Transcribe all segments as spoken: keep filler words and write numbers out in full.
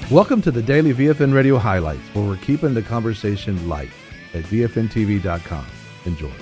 Welcome to the Daily V F N Radio Highlights, where we're keeping the conversation light at V F N T V dot com. Enjoy.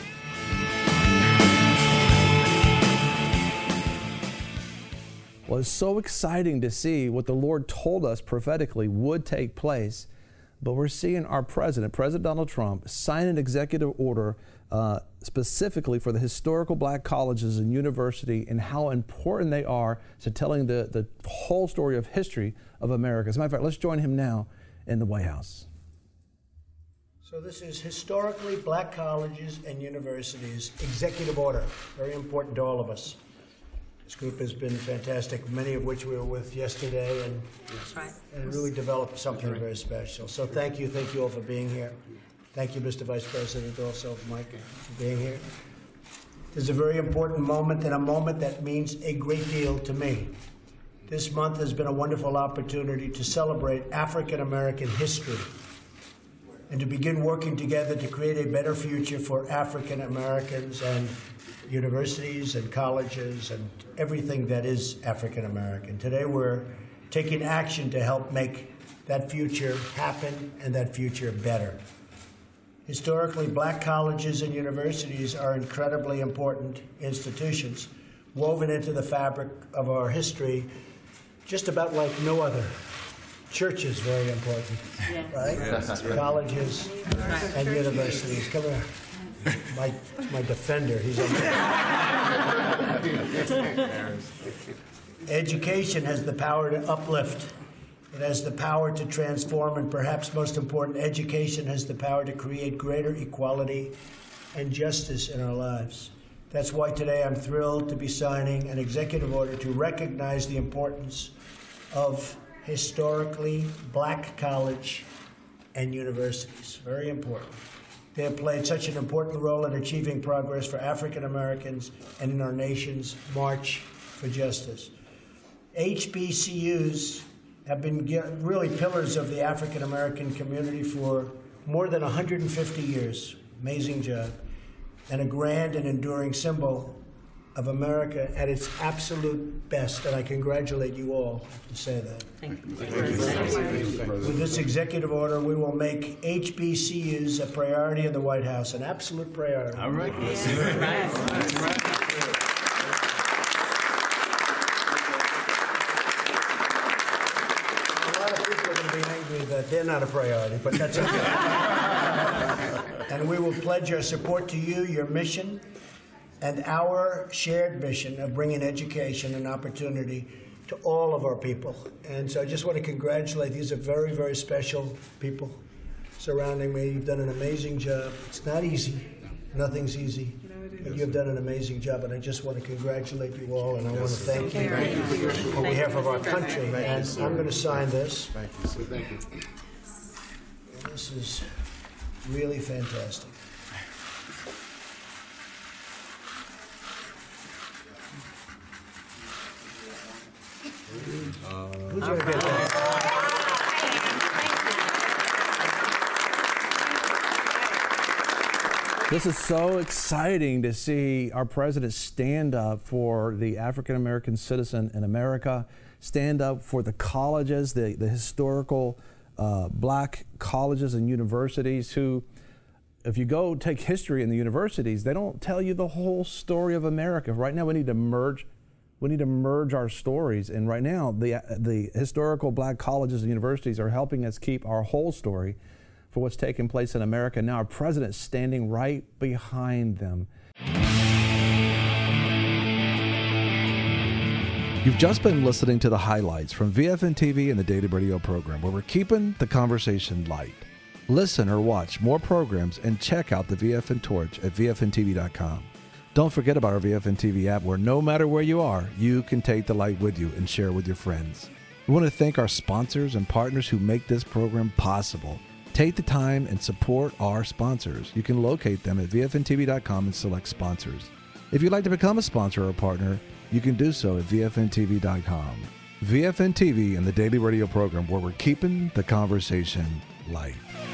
Well, it's so exciting to see what the Lord told us prophetically would take place, but we're seeing our president, President Donald Trump, sign an executive order uh, specifically for the historical black colleges and university and how important they are to telling the, the whole story of history of America. As a matter of fact, let's join him now in the White House. So this is historically black colleges and universities executive order, very important to all of us. This group has been fantastic, many of which we were with yesterday, and, right. and really developed something right. very special. So thank you, thank you all for being here. Thank you, Mister Vice President, also, Mike, for being here. This is a very important moment, and a moment that means a great deal to me. This month has been a wonderful opportunity to celebrate African American history and to begin working together to create a better future for African Americans and universities and colleges and everything that is African American. Today we're taking action to help make that future happen and that future better. Historically, black colleges and universities are incredibly important institutions woven into the fabric of our history, just about like no other. Church is very important, yes. right? Yes. Colleges right. and universities. Come here. My, my defender, he's on Education has the power to uplift. It has the power to transform, and perhaps most important, education has the power to create greater equality and justice in our lives. That's why today I'm thrilled to be signing an executive order to recognize the importance of historically black college and universities. Very important. They have played such an important role in achieving progress for African Americans and in our nation's march for justice. H B C Us have been really pillars of the African American community for more than one hundred fifty years. Amazing job. And a grand and enduring symbol of America at its absolute best, and I congratulate you all to say that. Thank you. Thank you. With this executive order, we will make H B C Us a priority in the White House, an absolute priority. All right. Yeah. That's right. That's right. A lot of people are going to be angry that they're not a priority, but that's okay. And we will pledge our support to you, your mission, and our shared mission of bringing education and opportunity to all of our people. And so I just want to congratulate, these are very, very special people surrounding me. You've done an amazing job. It's not easy. Nothing's easy. But you've done an amazing job, and I just want to congratulate you all, and I want to thank you on behalf of our country. And I'm going to sign this. Thank you. Thank you. This is really fantastic. Uh, Who's gonna get that? This is so exciting to see our president stand up for the African American citizen in America, stand up for the colleges, the, the historical uh, black colleges and universities who, if you go take history in the universities, they don't tell you the whole story of America. Right now we need to merge We need to merge our stories, and right now the the historical black colleges and universities are helping us keep our whole story for what's taking place in America. Now our president's standing right behind them. You've just been listening to the highlights from V F N T V and the Daily Radio program, where we're keeping the conversation light. Listen or watch more programs and check out the V F N Torch at V F N T V dot com. Don't forget about our V F N T V app, where no matter where you are, you can take the light with you and share with your friends. We want to thank our sponsors and partners who make this program possible. Take the time and support our sponsors. You can locate them at V F N T V dot com and select sponsors. If you'd like to become a sponsor or a partner, you can do so at V F N T V dot com. V F N T V and the Daily Radio program, where we're keeping the conversation light.